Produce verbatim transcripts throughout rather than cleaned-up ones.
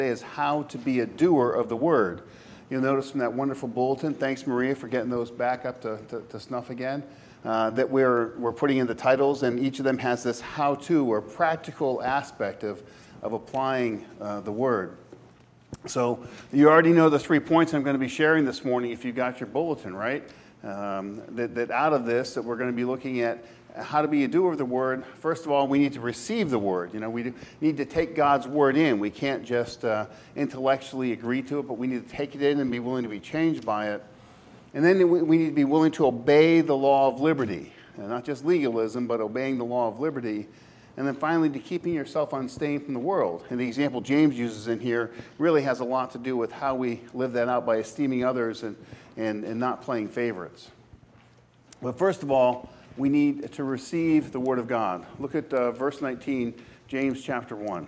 is how to be a doer of the word. You'll notice from that wonderful bulletin, thanks Maria for getting those back up to, to, to snuff again, uh, that we're, we're putting in the titles, and each of them has this how-to or practical aspect of, of applying uh, the word. So you already know the three points I'm going to be sharing this morning if you got your bulletin, right? Um, that, that out of this, that we're going to be looking at how to be a doer of the word. First of all, we need to receive the word. You know, we need to take God's word in. We can't just uh, intellectually agree to it, but we need to take it in and be willing to be changed by it. And then we need to be willing to obey the law of liberty. And not just legalism, but obeying the law of liberty. And then finally, to keeping yourself unstained from the world. And the example James uses in here really has a lot to do with how we live that out by esteeming others and, and, and not playing favorites. But first of all, we need to receive the Word of God. Look at uh, verse nineteen, James chapter one.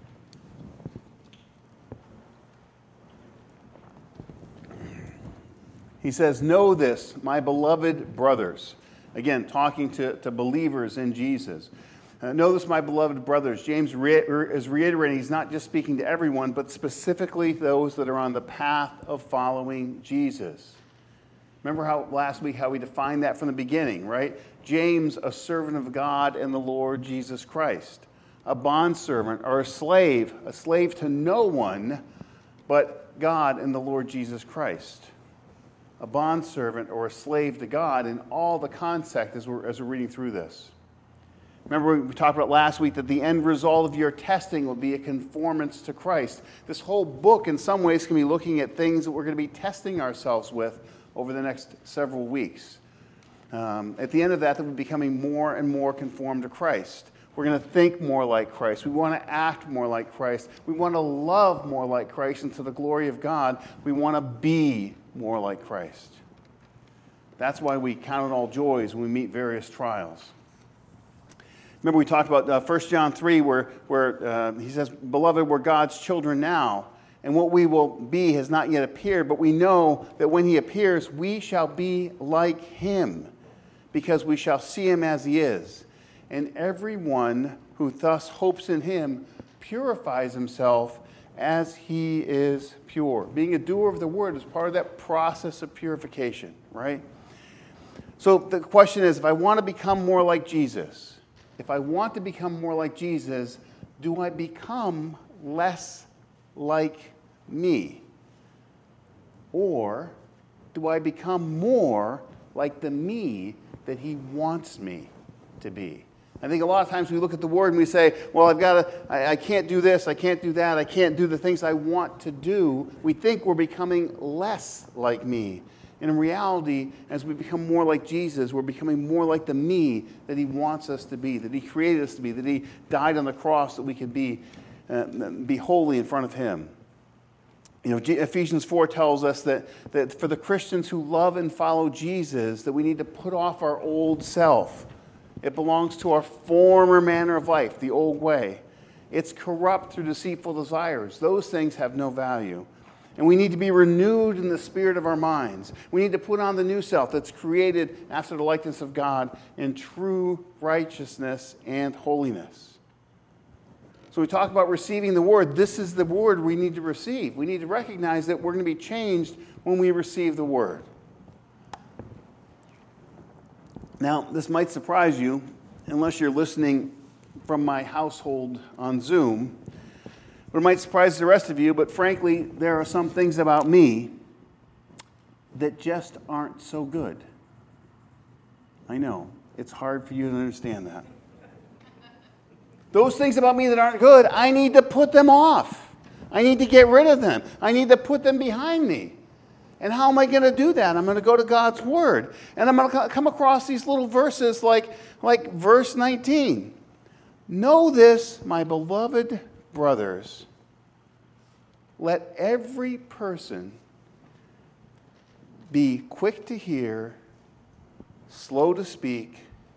He says, "Know this, my beloved brothers." Again, talking to, to believers in Jesus. Uh, know this, my beloved brothers. James re- is reiterating he's not just speaking to everyone, but specifically those that are on the path of following Jesus. Remember how last week how we defined that from the beginning, right? James, a servant of God and the Lord Jesus Christ. A bondservant or a slave, a slave to no one but God and the Lord Jesus Christ. A bondservant or a slave to God in all the context as we're, as we're reading through this. Remember we talked about last week that the end result of your testing will be a conformance to Christ. This whole book in some ways can be looking at things that we're going to be testing ourselves with over the next several weeks. Um, at the end of that, that we're becoming more and more conformed to Christ. We're going to think more like Christ. We want to act more like Christ. We want to love more like Christ, and to the glory of God, we want to be more like Christ. That's why we count it all joys when we meet various trials. Remember we talked about uh, First John three where, where uh, he says, "Beloved, we're God's children now, and what we will be has not yet appeared, but we know that when he appears, we shall be like him, because we shall see him as he is. And everyone who thus hopes in him purifies himself as he is pure." Being a doer of the word is part of that process of purification, right? So the question is, if I want to become more like Jesus, if I want to become more like Jesus, do I become less like me? Or do I become more like the me that he wants me to be? I think a lot of times we look at the word and we say, well, I've got to, I, I can't do this, I can't do that, I can't do the things I want to do. We think we're becoming less like me. And in reality, as we become more like Jesus, we're becoming more like the me that he wants us to be, that he created us to be, that he died on the cross that we could be, uh, be holy in front of him. You know, Ephesians four tells us that, that for the Christians who love and follow Jesus, that we need to put off our old self. It belongs to our former manner of life, the old way. It's corrupt through deceitful desires. Those things have no value. And we need to be renewed in the spirit of our minds. We need to put on the new self that's created after the likeness of God in true righteousness and holiness. So we talk about receiving the word. This is the word we need to receive. We need to recognize that we're going to be changed when we receive the word. Now, this might surprise you, unless you're listening from my household on Zoom. But it might surprise the rest of you, but frankly, there are some things about me that just aren't so good. I know, it's hard for you to understand that. Those things about me that aren't good, I need to put them off. I need to get rid of them. I need to put them behind me. And how am I going to do that? I'm going to go to God's Word. And I'm going to come across these little verses like, like verse nineteen. "Know this, my beloved brothers, let every person be quick to hear, slow to speak,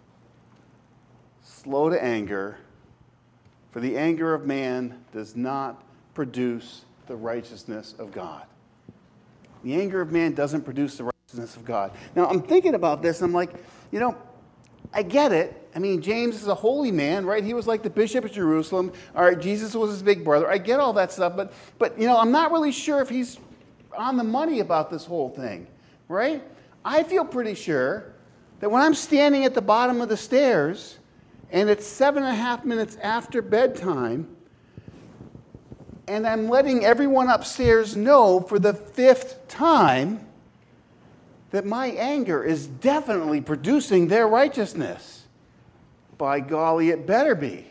slow to anger, for the anger of man does not produce the righteousness of God." The anger of man doesn't produce the righteousness of God. Now, I'm thinking about this, and I'm like, you know, I get it. I mean, James is a holy man, right? He was like the bishop of Jerusalem. All right, Jesus was his big brother. I get all that stuff, but, but you know, I'm not really sure if he's on the money about this whole thing, right? I feel pretty sure that when I'm standing at the bottom of the stairs and it's seven and a half minutes after bedtime and I'm letting everyone upstairs know for the fifth time that my anger is definitely producing their righteousness. By golly, it better be.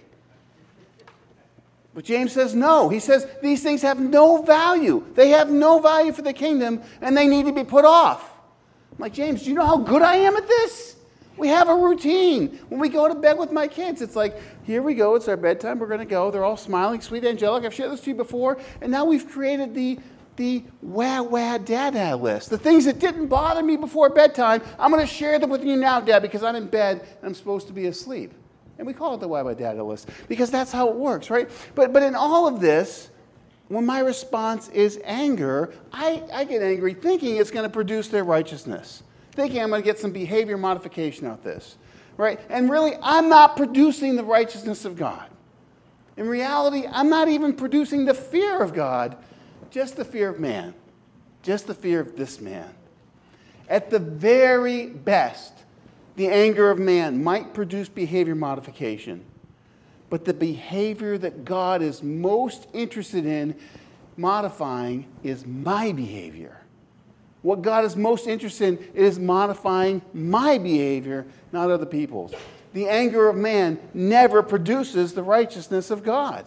But James says no. He says these things have no value. They have no value for the kingdom, and they need to be put off. I'm like, James, do you know how good I am at this? We have a routine. When we go to bed with my kids, it's like, here we go. It's our bedtime. We're going to go. They're all smiling, sweet, angelic. I've shared this to you before. And now we've created the the wah wah dada list. The things that didn't bother me before bedtime, I'm going to share them with you now, Dad, because I'm in bed and I'm supposed to be asleep. And we call it the wah wah dada list because that's how it works, right? But but in all of this, when my response is anger, I, I get angry thinking it's going to produce their righteousness, thinking I'm going to get some behavior modification out of this, right? And really, I'm not producing the righteousness of God. In reality, I'm not even producing the fear of God, just the fear of man, just the fear of this man. At the very best, the anger of man might produce behavior modification, but the behavior that God is most interested in modifying is my behavior. What God is most interested in is modifying my behavior, not other people's. The anger of man never produces the righteousness of God.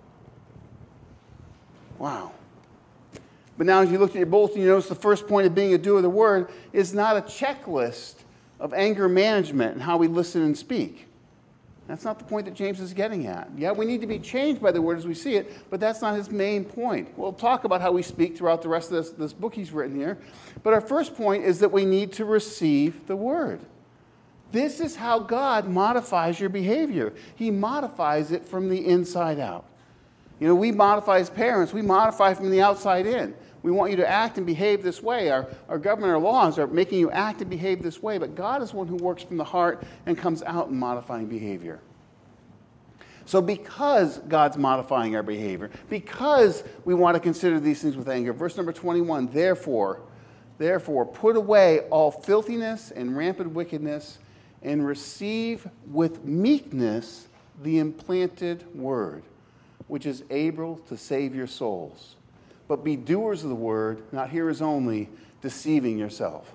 Wow. But now as you look at your bulletin, you notice the first point of being a doer of the word is not a checklist of anger management and how we listen and speak. That's not the point that James is getting at. Yeah, we need to be changed by the word as we see it, but that's not his main point. We'll talk about how we speak throughout the rest of this, this book he's written here. But our first point is that we need to receive the word. This is how God modifies your behavior. He modifies it from the inside out. You know, we modify as parents, we modify from the outside in. We want you to act and behave this way. Our, our government, our laws are making you act and behave this way, but God is one who works from the heart and comes out in modifying behavior. So because God's modifying our behavior, because we want to consider these things with anger, verse number twenty-one, therefore, therefore, put away all filthiness and rampant wickedness and receive with meekness the implanted word, which is able to save your souls. But be doers of the word, not hearers only, deceiving yourself.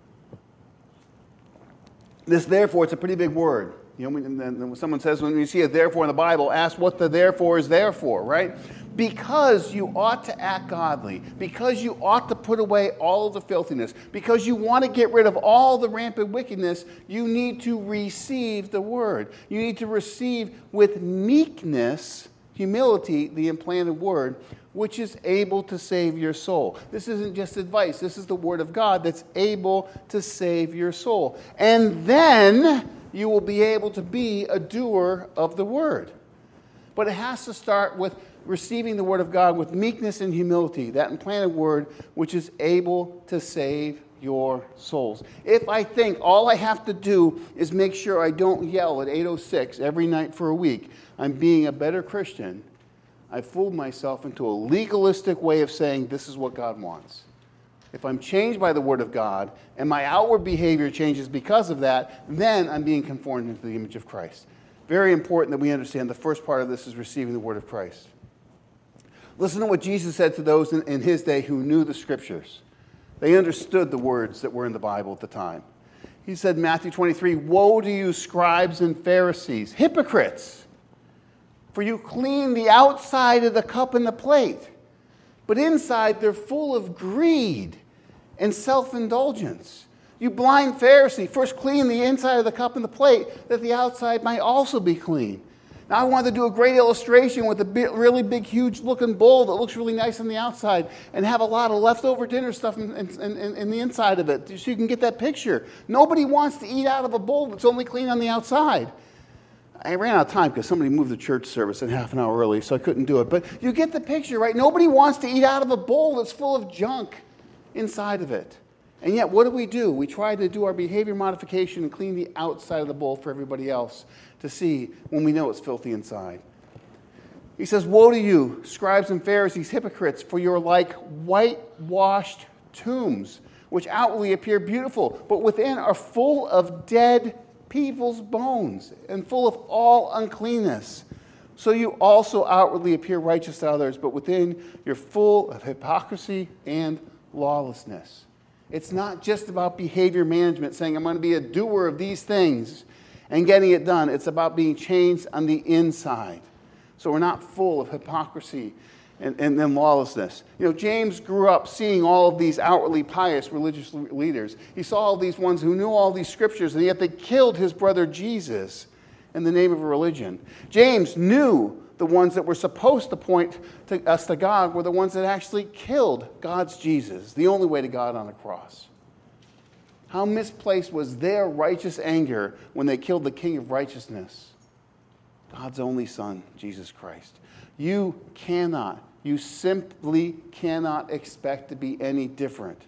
This therefore, it's a pretty big word. You know, when someone says, when you see a therefore in the Bible, ask what the therefore is there for, right? Because you ought to act godly, because you ought to put away all of the filthiness, because you want to get rid of all the rampant wickedness, you need to receive the word. You need to receive with meekness, humility, the implanted word, which is able to save your soul. This isn't just advice. This is the word of God that's able to save your soul. And then you will be able to be a doer of the word. But it has to start with receiving the word of God with meekness and humility, that implanted word which is able to save your souls. If I think all I have to do is make sure I don't yell at eight oh six every night for a week, I'm being a better Christian, I fooled myself into a legalistic way of saying this is what God wants. If I'm changed by the word of God and my outward behavior changes because of that, then I'm being conformed into the image of Christ. Very important that we understand the first part of this is receiving the word of Christ. Listen to what Jesus said to those in, in his day who knew the scriptures. They understood the words that were in the Bible at the time. He said in Matthew twenty-three, "Woe to you, scribes and Pharisees, hypocrites! For you clean the outside of the cup and the plate, but inside they're full of greed and self-indulgence. You blind Pharisee, first clean the inside of the cup and the plate, that the outside might also be clean." Now, I wanted to do a great illustration with a big, really big, huge-looking bowl that looks really nice on the outside and have a lot of leftover dinner stuff in, in, in, in the inside of it, so you can get that picture. Nobody wants to eat out of a bowl that's only clean on the outside. I ran out of time because somebody moved the church service in half an hour early, so I couldn't do it. But you get the picture, right? Nobody wants to eat out of a bowl that's full of junk inside of it. And yet, what do we do? We try to do our behavior modification and clean the outside of the bowl for everybody else to see when we know it's filthy inside. He says, woe to you, scribes and Pharisees, hypocrites, for you're like whitewashed tombs, which outwardly appear beautiful, but within are full of dead people's bones and full of all uncleanness. So you also outwardly appear righteous to others, but within you're full of hypocrisy and lawlessness. It's not just about behavior management, saying I'm going to be a doer of these things and getting it done. It's about being changed on the inside. So we're not full of hypocrisy and, and, and lawlessness. You know, James grew up seeing all of these outwardly pious religious leaders. He saw all these ones who knew all these scriptures, and yet they killed his brother Jesus in the name of a religion. James knew the ones that were supposed to point to us to God were the ones that actually killed God's Jesus, the only way to God on the cross. How misplaced was their righteous anger when they killed the King of righteousness, God's only Son, Jesus Christ. You cannot, you simply cannot expect to be any different.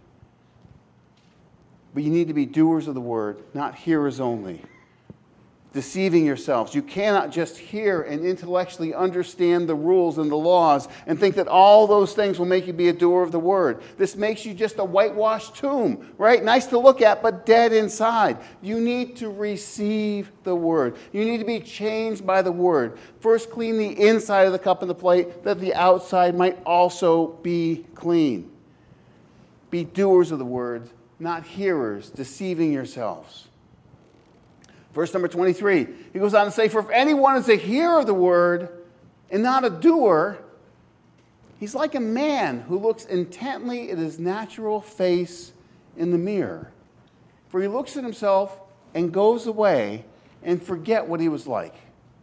But you need to be doers of the word, not hearers only. Deceiving yourselves. You cannot just hear and intellectually understand the rules and the laws and think that all those things will make you be a doer of the word. This makes you just a whitewashed tomb, right? Nice to look at, but dead inside. You need to receive the word. You need to be changed by the word. First, clean the inside of the cup and the plate, that the outside might also be clean. Be doers of the word, not hearers, deceiving yourselves. Verse number twenty-three, he goes on to say, for if anyone is a hearer of the word and not a doer, he's like a man who looks intently at his natural face in the mirror. For he looks at himself and goes away and forget what he was like.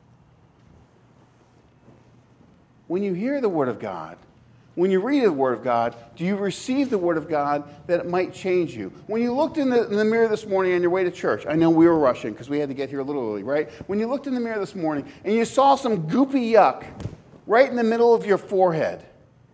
When you hear the word of God, when you read the Word of God, do you receive the Word of God that it might change you? When you looked in the, in the mirror this morning on your way to church, I know we were rushing because we had to get here a little early, right? When you looked in the mirror this morning and you saw some goopy yuck right in the middle of your forehead,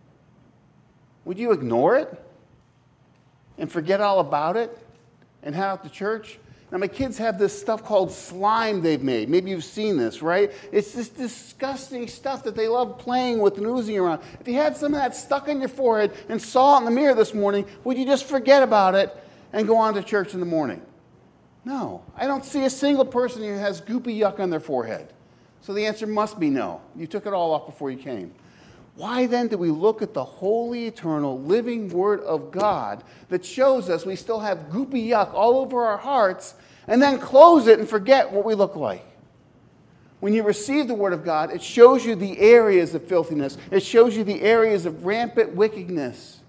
would you ignore it and forget all about it and head out to church? Now, my kids have this stuff called slime they've made. Maybe you've seen this, right? It's this disgusting stuff that they love playing with and oozing around. If you had some of that stuck on your forehead and saw it in the mirror this morning, would you just forget about it and go on to church in the morning? No. I don't see a single person who has goopy yuck on their forehead. So the answer must be no. You took it all off before you came. Why then do we look at the holy, eternal, living Word of God that shows us we still have goopy yuck all over our hearts and then close it and forget what we look like? When you receive the Word of God, it shows you the areas of filthiness. It shows you the areas of rampant wickedness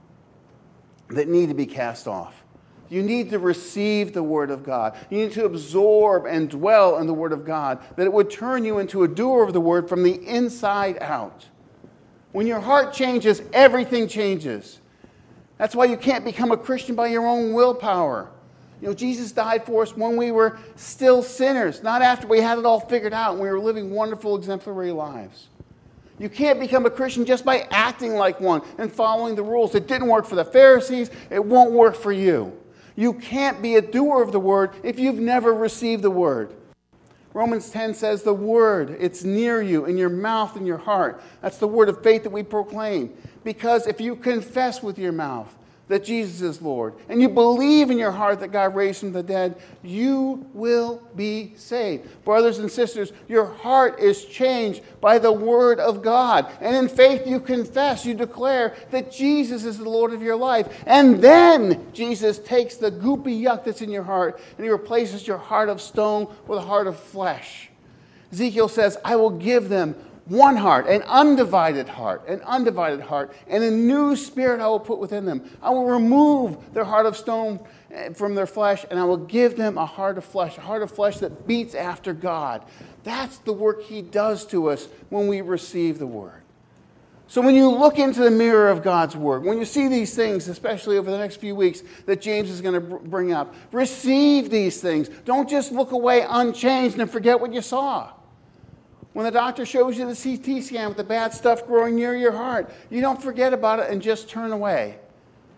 that need to be cast off. You need to receive the Word of God. You need to absorb and dwell in the Word of God, that it would turn you into a doer of the Word from the inside out. When your heart changes, everything changes. That's why you can't become a Christian by your own willpower. You know, Jesus died for us when we were still sinners, not after we had it all figured out and we were living wonderful, exemplary lives. You can't become a Christian just by acting like one and following the rules. It didn't work for the Pharisees. It won't work for you. You can't be a doer of the word if you've never received the word. Romans ten says the word, it's near you, in your mouth and your heart. That's the word of faith that we proclaim. Because if you confess with your mouth that Jesus is Lord, and you believe in your heart that God raised from the dead, you will be saved. Brothers and sisters, your heart is changed by the Word of God. And in faith you confess, you declare that Jesus is the Lord of your life. And then Jesus takes the goopy yuck that's in your heart and He replaces your heart of stone with a heart of flesh. Ezekiel says, I will give them one heart, an undivided heart, an undivided heart, and a new spirit I will put within them. I will remove their heart of stone from their flesh, and I will give them a heart of flesh, a heart of flesh that beats after God. That's the work He does to us when we receive the Word. So when you look into the mirror of God's Word, when you see these things, especially over the next few weeks that James is going to bring up, receive these things. Don't just look away unchanged and forget what you saw. When the doctor shows you the C T scan with the bad stuff growing near your heart, you don't forget about it and just turn away.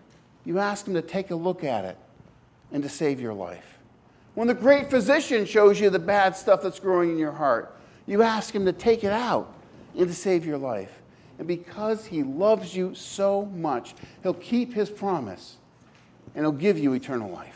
you ask him to take a look at it and to save your life. When the great physician shows you the bad stuff that's growing in your heart, you ask him to take it out and to save your life. And because he loves you so much, he'll keep his promise and he'll give you eternal life.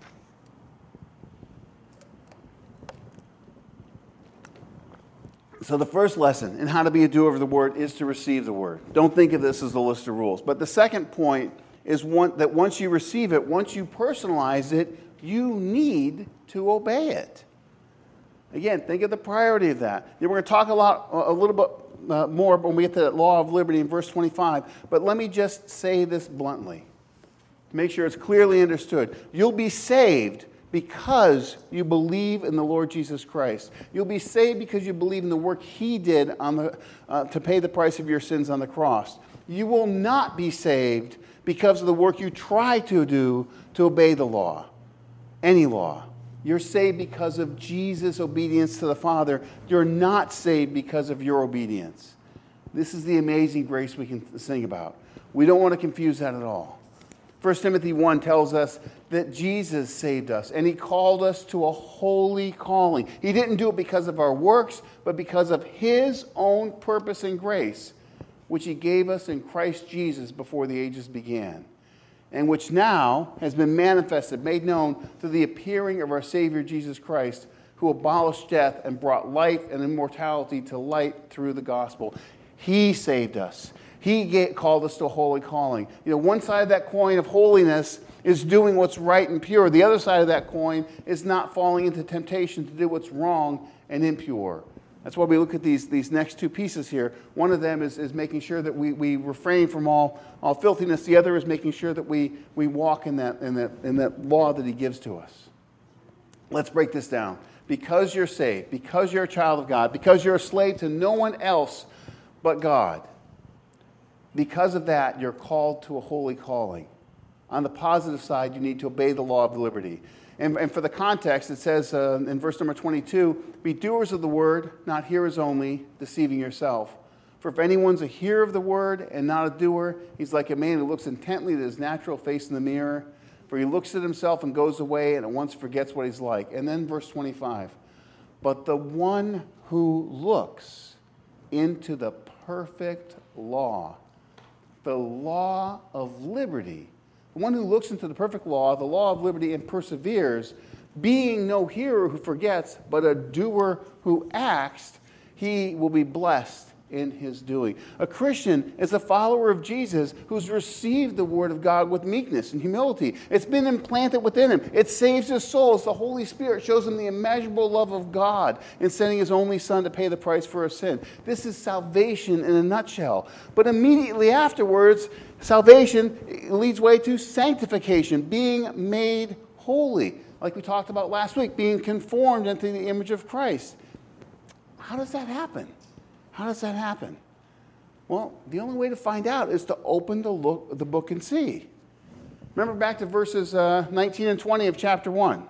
So the first lesson in how to be a doer of the word is to receive the word. Don't think of this as a list of rules. But the second point is one, that once you receive it, once you personalize it, you need to obey it. Again, think of the priority of that. We're going to talk a lot, a little bit uh, more when we get to that law of liberty in verse twenty-five. But let me just say this bluntly to make sure it's clearly understood. You'll be saved because you believe in the Lord Jesus Christ. You'll be saved because you believe in the work he did on the, uh, to pay the price of your sins on the cross. You will not be saved because of the work you try to do to obey the law, any law. You're saved because of Jesus' obedience to the Father. You're not saved because of your obedience. This is the amazing grace we can sing about. We don't want to confuse that at all. First Timothy one tells us that Jesus saved us, and he called us to a holy calling. He didn't do it because of our works, but because of his own purpose and grace, which he gave us in Christ Jesus before the ages began, and which now has been manifested, made known through the appearing of our Savior Jesus Christ, who abolished death and brought life and immortality to light through the gospel. He saved us. He get, called us to a holy calling. You know, one side of that coin of holiness is doing what's right and pure. The other side of that coin is not falling into temptation to do what's wrong and impure. That's why we look at these, these next two pieces here. One of them is, is making sure that we, we refrain from all, all filthiness. The other is making sure that we, we walk in that, in, that, in that law that he gives to us. Let's break this down. Because you're saved, because you're a child of God, because you're a slave to no one else but God, because of that, you're called to a holy calling. On the positive side, you need to obey the law of liberty. And, and for the context, it says uh, in verse number twenty-two, be doers of the word, not hearers only, deceiving yourself. For if anyone's a hearer of the word and not a doer, he's like a man who looks intently at his natural face in the mirror. For he looks at himself and goes away and at once forgets what he's like. And then verse twenty-five, but the one who looks into the perfect law, the law of liberty, the one who looks into the perfect law, the law of liberty, and perseveres, being no hearer who forgets, but a doer who acts, he will be blessed in his doing. A Christian is a follower of Jesus who's received the word of God with meekness and humility. It's been implanted within him. It saves his soul as the Holy Spirit shows him the immeasurable love of God in sending his only Son to pay the price for his sin. This is salvation in a nutshell. But immediately afterwards, salvation leads way to sanctification, being made holy. Like we talked about last week, being conformed into the image of Christ. How does that happen? How does that happen? Well, the only way to find out is to open the, look, the book and see. Remember back to verses uh, nineteen and twenty of chapter one.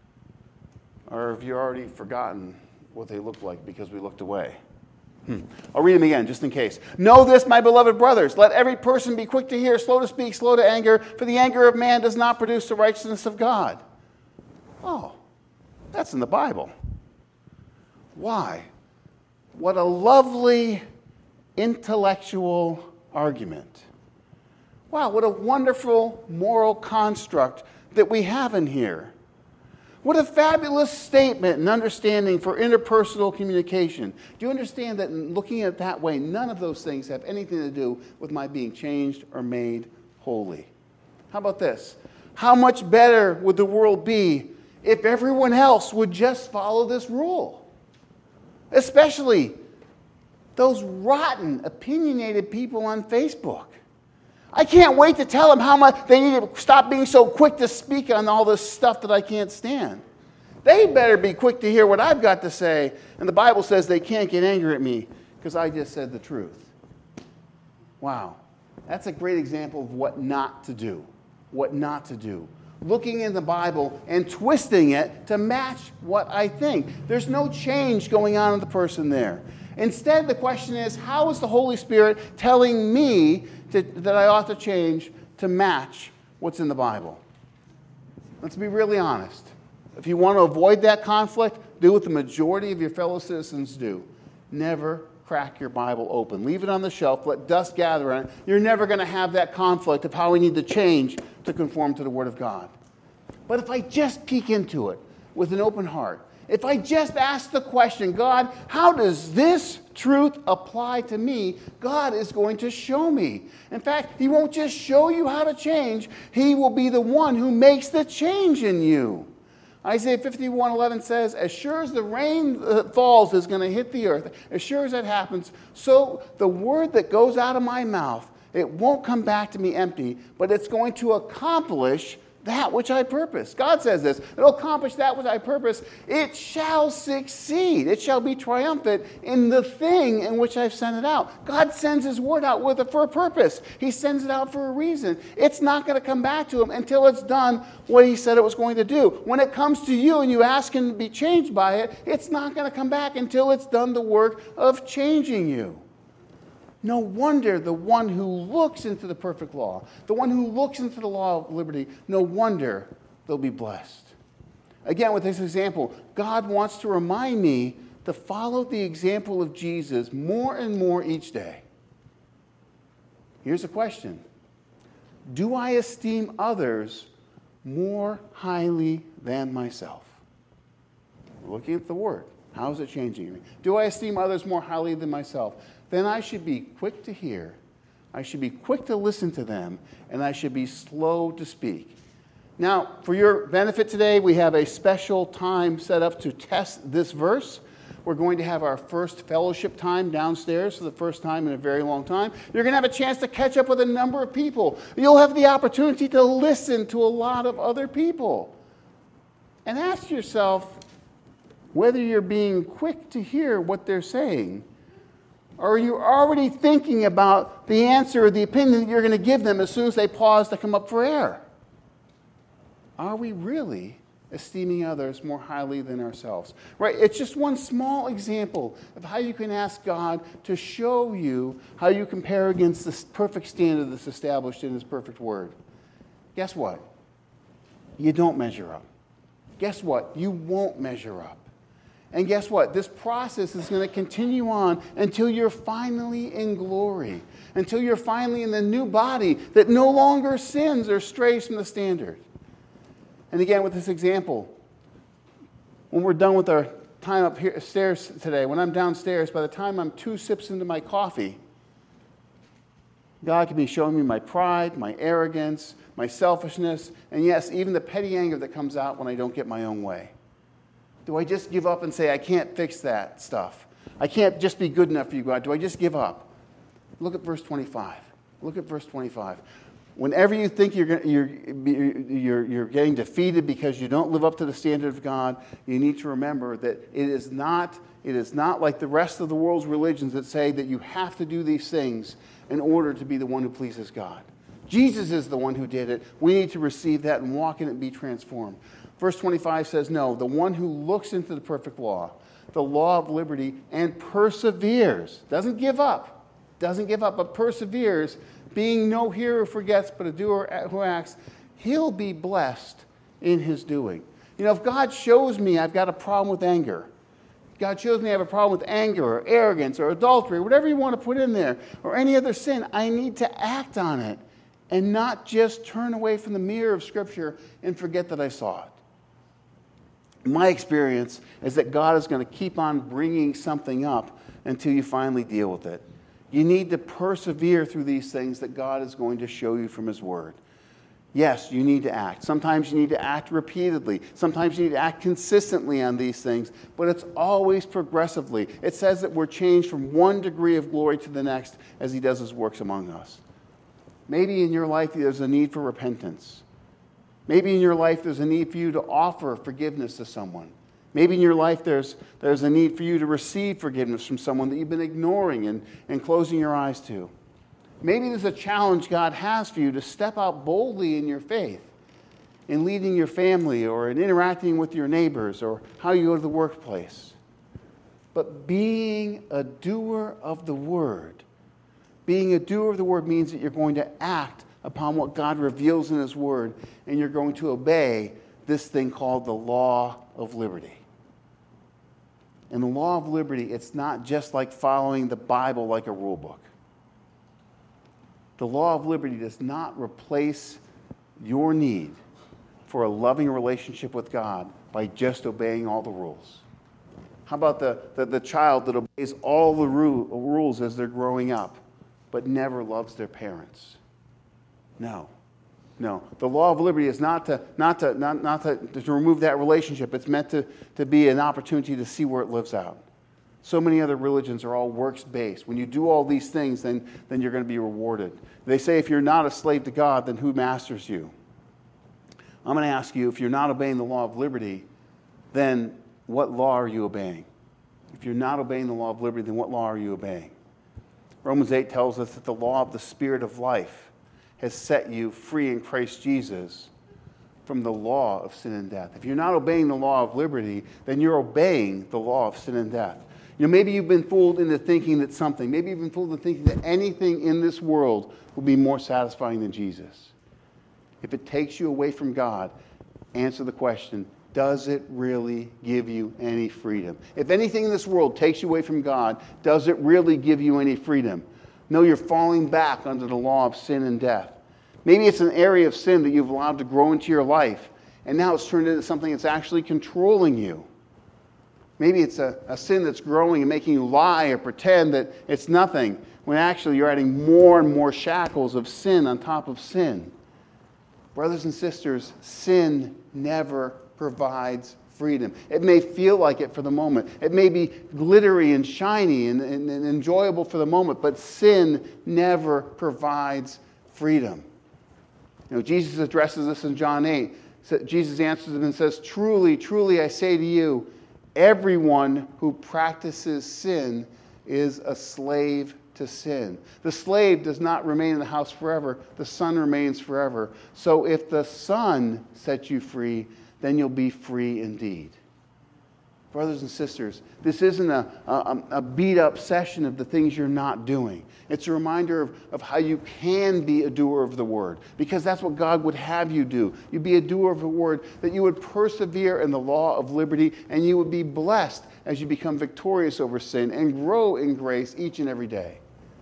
Or have you already forgotten what they look like because we looked away? Hmm. I'll read them again just in case. Know this, my beloved brothers. Let every person be quick to hear, slow to speak, slow to anger, for the anger of man does not produce the righteousness of God. Oh, that's in the Bible. Why? What a lovely intellectual argument. Wow, what a wonderful moral construct that we have in here. What a fabulous statement and understanding for interpersonal communication. Do you understand that in looking at it that way, none of those things have anything to do with my being changed or made holy? How about this? How much better would the world be if everyone else would just follow this rule? Especially those rotten, opinionated people on Facebook. I can't wait to tell them how much they need to stop being so quick to speak on all this stuff that I can't stand. They better be quick to hear what I've got to say. And the Bible says they can't get angry at me because I just said the truth. Wow. That's a great example of what not to do. What not to do. Looking in the Bible and twisting it to match what I think. There's no change going on in the person there. Instead, the question is, how is the Holy Spirit telling me to, that I ought to change to match what's in the Bible. Let's be really honest. If you want to avoid that conflict, do what the majority of your fellow citizens do. Never crack your Bible open. Leave it on the shelf. Let dust gather on it. You're never going to have that conflict of how we need to change to conform to the Word of God. But if I just peek into it with an open heart, if I just ask the question, God, how does this truth apply to me? God is going to show me. In fact, He won't just show you how to change. He will be the one who makes the change in you. Isaiah fifty-one eleven says, as sure as the rain that falls is going to hit the earth, as sure as that happens, so the word that goes out of my mouth, it won't come back to me empty, but it's going to accomplish that which I purpose. God says this, it'll accomplish that which I purpose. It shall succeed. It shall be triumphant in the thing in which I've sent it out. God sends His word out with it for a purpose. He sends it out for a reason. It's not going to come back to Him until it's done what He said it was going to do. When it comes to you and you ask Him to be changed by it, it's not going to come back until it's done the work of changing you. No wonder the one who looks into the perfect law, the one who looks into the law of liberty, no wonder they'll be blessed. Again, with this example, God wants to remind me to follow the example of Jesus more and more each day. Here's a question. Do I esteem others more highly than myself? Looking at the Word, how is it changing me? Do I esteem others more highly than myself? Then I should be quick to hear, I should be quick to listen to them, and I should be slow to speak. Now, for your benefit today, we have a special time set up to test this verse. We're going to have our first fellowship time downstairs for the first time in a very long time. You're going to have a chance to catch up with a number of people. You'll have the opportunity to listen to a lot of other people. And ask yourself whether you're being quick to hear what they're saying, or are you already thinking about the answer or the opinion that you're going to give them as soon as they pause to come up for air? Are we really esteeming others more highly than ourselves? Right? It's just one small example of how you can ask God to show you how you compare against this perfect standard that's established in His perfect Word. Guess what? You don't measure up. Guess what? You won't measure up. And guess what? This process is going to continue on until you're finally in glory, until you're finally in the new body that no longer sins or strays from the standard. And again, with this example, when we're done with our time up here stairs today, when I'm downstairs, by the time I'm two sips into my coffee, God can be showing me my pride, my arrogance, my selfishness, and yes, even the petty anger that comes out when I don't get my own way. Do I just give up and say, I can't fix that stuff? I can't just be good enough for you, God. Do I just give up? Look at verse twenty-five. Look at verse twenty-five. Whenever you think you're, you're, you're, you're getting defeated because you don't live up to the standard of God, you need to remember that it is not, it is not like the rest of the world's religions that say that you have to do these things in order to be the one who pleases God. Jesus is the one who did it. We need to receive that and walk in it and be transformed. Verse twenty-five says, no, the one who looks into the perfect law, the law of liberty, and perseveres, doesn't give up, doesn't give up, but perseveres, being no hearer who forgets, but a doer who acts, he'll be blessed in his doing. You know, if God shows me I've got a problem with anger, God shows me I have a problem with anger or arrogance or adultery, whatever you want to put in there, or any other sin, I need to act on it and not just turn away from the mirror of Scripture and forget that I saw it. My experience is that God is going to keep on bringing something up until you finally deal with it. You need to persevere through these things that God is going to show you from His Word. Yes, you need to act. Sometimes you need to act repeatedly. Sometimes you need to act consistently on these things, but it's always progressively. It says that we're changed from one degree of glory to the next as He does His works among us. Maybe in your life there's a need for repentance. Maybe in your life there's a need for you to offer forgiveness to someone. Maybe in your life there's, there's a need for you to receive forgiveness from someone that you've been ignoring and, and closing your eyes to. Maybe there's a challenge God has for you to step out boldly in your faith, in leading your family or in interacting with your neighbors or how you go to the workplace. But being a doer of the Word, being a doer of the Word means that you're going to act upon what God reveals in his word, and you're going to obey this thing called the law of liberty. And the law of liberty, it's not just like following the Bible like a rule book. The law of liberty does not replace your need for a loving relationship with God by just obeying all the rules. How about the, the, the child that obeys all the ru- rules as they're growing up, but never loves their parents? No. No. The law of liberty is not to, not to, not, not to, to remove that relationship. It's meant to, to be an opportunity to see where it lives out. So many other religions are all works-based. When you do all these things, then, then you're going to be rewarded. They say if you're not a slave to God, then who masters you? I'm going to ask you, if you're not obeying the law of liberty, then what law are you obeying? If you're not obeying the law of liberty, then what law are you obeying? Romans eight tells us that the law of the Spirit of life has set you free in Christ Jesus from the law of sin and death. If you're not obeying the law of liberty, then you're obeying the law of sin and death. You know, maybe you've been fooled into thinking that something, maybe you've been fooled into thinking that anything in this world will be more satisfying than Jesus. If it takes you away from God, answer the question, does it really give you any freedom? If anything in this world takes you away from God, does it really give you any freedom? No, you're falling back under the law of sin and death. Maybe it's an area of sin that you've allowed to grow into your life, and now it's turned into something that's actually controlling you. Maybe it's a, a sin that's growing and making you lie or pretend that it's nothing, when actually you're adding more and more shackles of sin on top of sin. Brothers and sisters, sin never provides freedom. It may feel like it for the moment. It may be glittery and shiny and, and, and enjoyable for the moment, but sin never provides freedom. You know, Jesus addresses this in John eight. Jesus answers him and says, "Truly, truly, I say to you, everyone who practices sin is a slave to sin." The slave does not remain in the house forever. The son remains forever. So if the Son sets you free, then you'll be free indeed. Brothers and sisters, this isn't a, a, a beat-up session of the things you're not doing. It's a reminder of, of how you can be a doer of the word, because that's what God would have you do. You'd be a doer of the word, that you would persevere in the law of liberty, and you would be blessed as you become victorious over sin and grow in grace each and every day.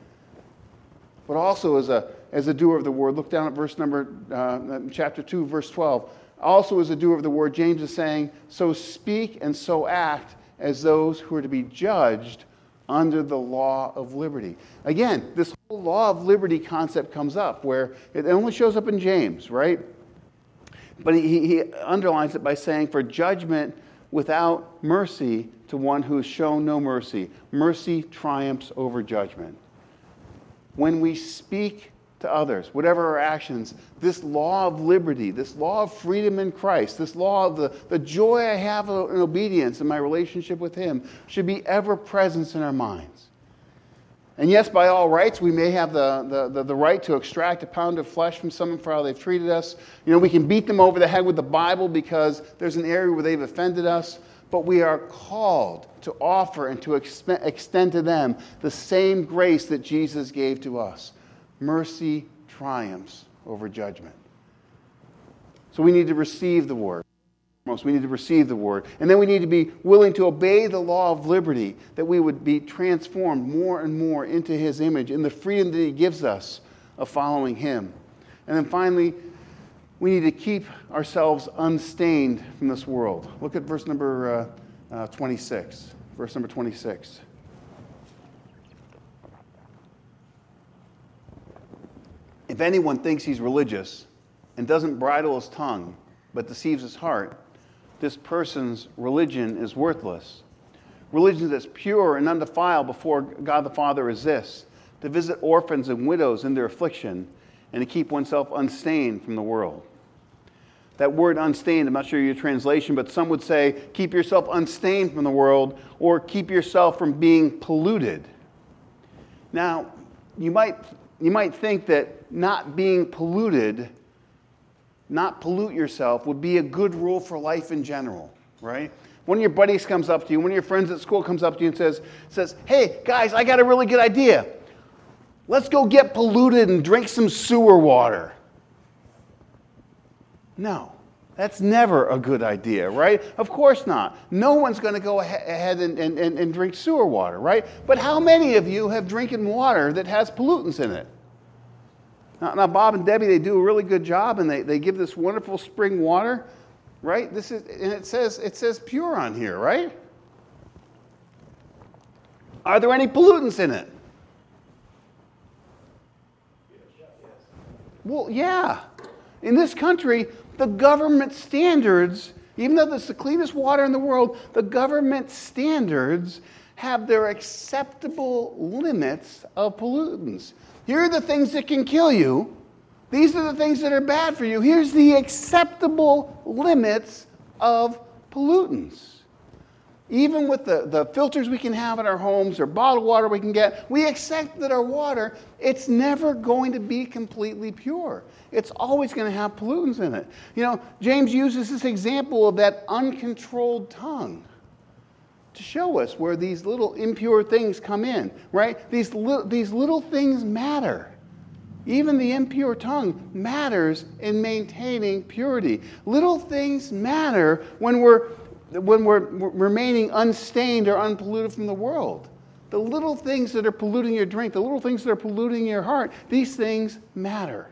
But also as a, as a doer of the word, look down at verse number, uh, chapter two, verse twelve. Also as a doer of the word, James is saying, so speak and so act as those who are to be judged under the law of liberty. Again, this whole law of liberty concept comes up, where it only shows up in James, right? But he, he underlines it by saying, for judgment without mercy to one who has shown no mercy. Mercy triumphs over judgment. When we speak to others, whatever our actions, this law of liberty, this law of freedom in Christ, this law of the, the joy I have in obedience in my relationship with Him should be ever present in our minds. And yes, by all rights, we may have the, the, the, the right to extract a pound of flesh from someone for how they've treated us. You know, we can beat them over the head with the Bible because there's an area where they've offended us. But we are called to offer and to exp- extend to them the same grace that Jesus gave to us. Mercy triumphs over judgment. So we need to receive the word. Most we need to receive the word. And then we need to be willing to obey the law of liberty, that we would be transformed more and more into His image in the freedom that He gives us of following Him. And then finally, we need to keep ourselves unstained from this world. Look at verse number uh, uh, twenty-six. Verse number twenty-six. If anyone thinks he's religious and doesn't bridle his tongue, but deceives his heart, this person's religion is worthless. Religion that's pure and undefiled before God the Father is this: to visit orphans and widows in their affliction, and to keep oneself unstained from the world. That word unstained, I'm not sure your translation, but some would say keep yourself unstained from the world, or keep yourself from being polluted. Now, you might, you might think that not being polluted, not pollute yourself, would be a good rule for life in general, right? One of your buddies comes up to you, one of your friends at school comes up to you and says, says, hey, guys, I got a really good idea. Let's go get polluted and drink some sewer water. No. That's never a good idea, right? Of course not. No one's going to go ahead and, and, and, and drink sewer water, right? But how many of you have drinking water that has pollutants in it? Now, now Bob and Debbie, they do a really good job, and they, they give this wonderful spring water, right? This is, and it says, it says pure on here, right? Are there any pollutants in it? Well, yeah. In this country, the government standards, even though it's the cleanest water in the world, the government standards have their acceptable limits of pollutants. Here are the things that can kill you. These are the things that are bad for you. Here's the acceptable limits of pollutants. Even with the, the filters we can have in our homes or bottled water we can get, we accept that our water, it's never going to be completely pure. It's always going to have pollutants in it. You know, James uses this example of that uncontrolled tongue to show us where these little impure things come in, right? These, li- these little things matter. Even the impure tongue matters in maintaining purity. Little things matter when we're when we're remaining unstained or unpolluted from the world. The little things that are polluting your drink, the little things that are polluting your heart, these things matter.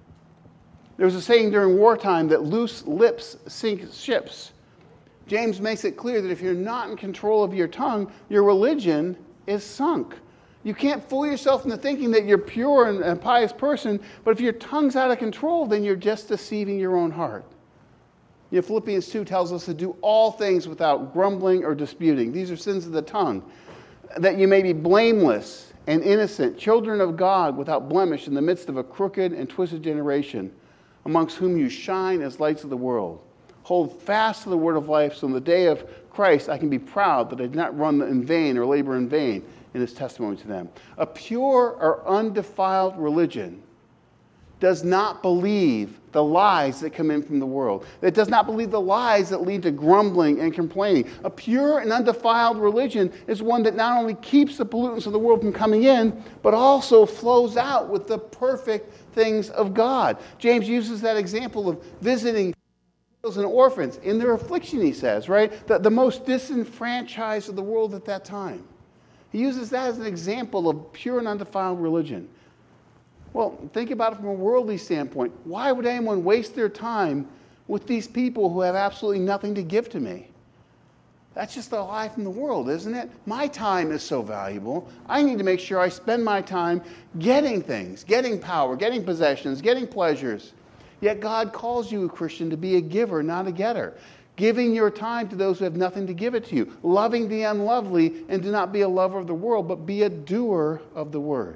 There was a saying during wartime that loose lips sink ships. James makes it clear that if you're not in control of your tongue, your religion is sunk. You can't fool yourself into thinking that you're pure and a pious person, but if your tongue's out of control, then you're just deceiving your own heart. You know, Philippians two tells us to do all things without grumbling or disputing. These are sins of the tongue. That you may be blameless and innocent, children of God without blemish in the midst of a crooked and twisted generation, amongst whom you shine as lights of the world. Hold fast to the word of life, so in the day of Christ I can be proud that I did not run in vain or labor in vain in his testimony to them. A pure or undefiled religion does not believe the lies that come in from the world. It does not believe the lies that lead to grumbling and complaining. A pure and undefiled religion is one that not only keeps the pollutants of the world from coming in, but also flows out with the perfect things of God. James uses that example of visiting widows and orphans in their affliction, he says, right? The, the most disenfranchised of the world at that time. He uses that as an example of pure and undefiled religion. Well, think about it from a worldly standpoint. Why would anyone waste their time with these people who have absolutely nothing to give to me? That's just a lie from the world, isn't it? My time is so valuable. I need to make sure I spend my time getting things, getting power, getting possessions, getting pleasures. Yet God calls you, a Christian, to be a giver, not a getter. Giving your time to those who have nothing to give it to you. Loving the unlovely, and do not be a lover of the world, but be a doer of the word.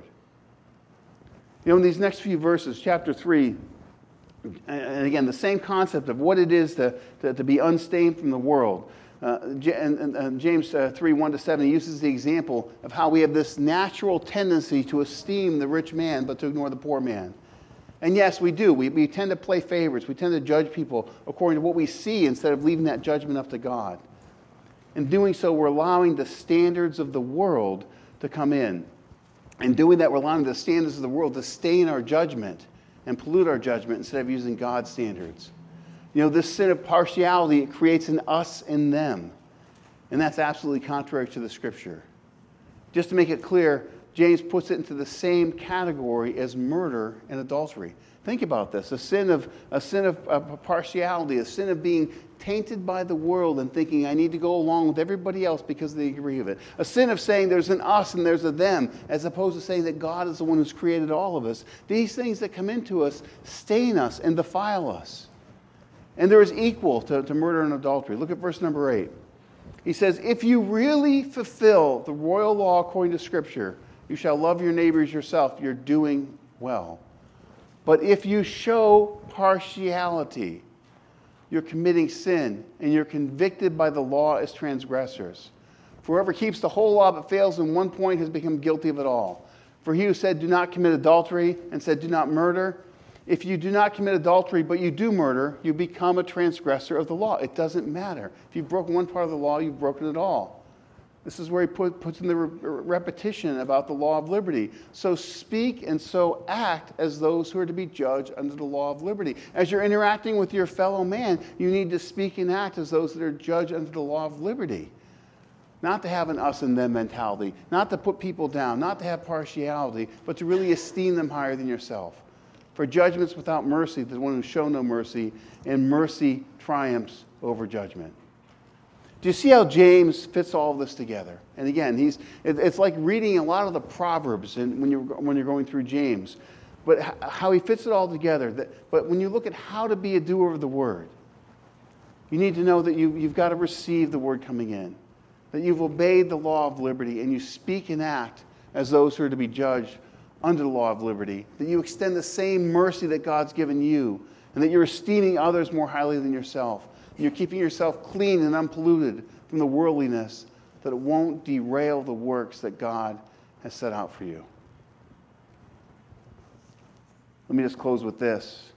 You know, in these next few verses, chapter three, and again, the same concept of what it is to, to, to be unstained from the world. Uh, and, and, and James uh, three, one to seven, he uses the example of how we have this natural tendency to esteem the rich man, but to ignore the poor man. And yes, we do. We, we tend to play favorites. We tend to judge people according to what we see instead of leaving that judgment up to God. In doing so, we're allowing the standards of the world to come in. In doing that, we're allowing the standards of the world to stain our judgment and pollute our judgment instead of using God's standards. You know, this sin of partiality, it creates an us and them. And that's absolutely contrary to the Scripture. Just to make it clear, James puts it into the same category as murder and adultery. Think about this. A sin of, a sin of, of partiality, a sin of being tainted by the world and thinking I need to go along with everybody else because they agree with it. A sin of saying there's an us and there's a them, as opposed to saying that God is the one who's created all of us. These things that come into us stain us and defile us. And there is equal to, to murder and adultery. Look at verse number eight. He says, if you really fulfill the royal law according to Scripture, you shall love your neighbors yourself, you're doing well. But if you show partiality, you're committing sin, and you're convicted by the law as transgressors. For whoever keeps the whole law but fails in one point has become guilty of it all. For he who said, do not commit adultery, and said, do not murder, if you do not commit adultery, but you do murder, you become a transgressor of the law. It doesn't matter. If you've broken one part of the law, you've broken it all. This is where he put, puts in the re- repetition about the law of liberty. So speak and so act as those who are to be judged under the law of liberty. As you're interacting with your fellow man, you need to speak and act as those that are judged under the law of liberty. Not to have an us and them mentality, not to put people down, not to have partiality, but to really esteem them higher than yourself. For judgment's without mercy, the one who show no mercy, and mercy triumphs over judgment. Do you see how James fits all of this together? And again, he's it, it's like reading a lot of the Proverbs and when you're when you're going through James, but h- how he fits it all together. That, but when you look at how to be a doer of the word, you need to know that you, you've got to receive the word coming in, that you've obeyed the law of liberty, and you speak and act as those who are to be judged under the law of liberty, that you extend the same mercy that God's given you, and that you're esteeming others more highly than yourself. You're keeping yourself clean and unpolluted from the worldliness, that it won't derail the works that God has set out for you. Let me just close with this.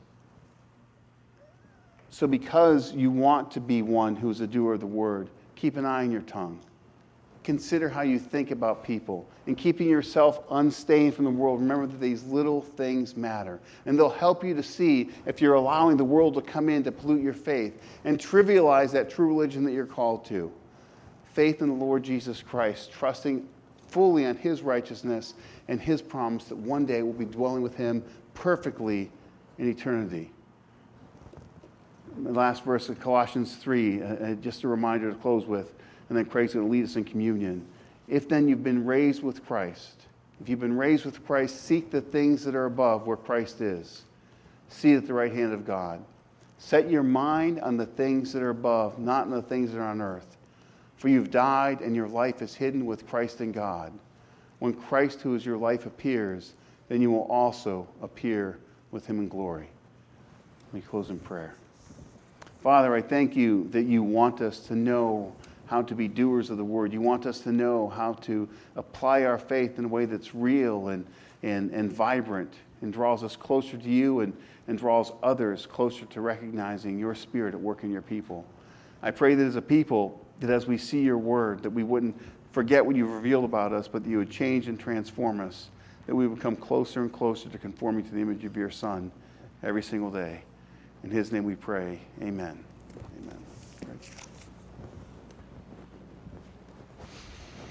So because you want to be one who's a doer of the word, keep an eye on your tongue. Consider how you think about people. And keeping yourself unstained from the world, remember that these little things matter. And they'll help you to see if you're allowing the world to come in to pollute your faith and trivialize that true religion that you're called to. Faith in the Lord Jesus Christ, trusting fully on his righteousness and his promise that one day we'll be dwelling with him perfectly in eternity. The last verse of Colossians three, uh, just a reminder to close with. And then Craig's going to lead us in communion. If then you've been raised with Christ, if you've been raised with Christ, seek the things that are above where Christ is. Seated at the right hand of God. Set your mind on the things that are above, not on the things that are on earth. For you've died and your life is hidden with Christ in God. When Christ, who is your life, appears, then you will also appear with him in glory. Let me close in prayer. Father, I thank you that you want us to know how to be doers of the word. You want us to know how to apply our faith in a way that's real and, and, and vibrant and draws us closer to you and, and draws others closer to recognizing your spirit at work in your people. I pray that as a people, that as we see your word, that we wouldn't forget what you've revealed about us, but that you would change and transform us, that we would come closer and closer to conforming to the image of your Son every single day. In his name we pray. Amen. Amen. Right.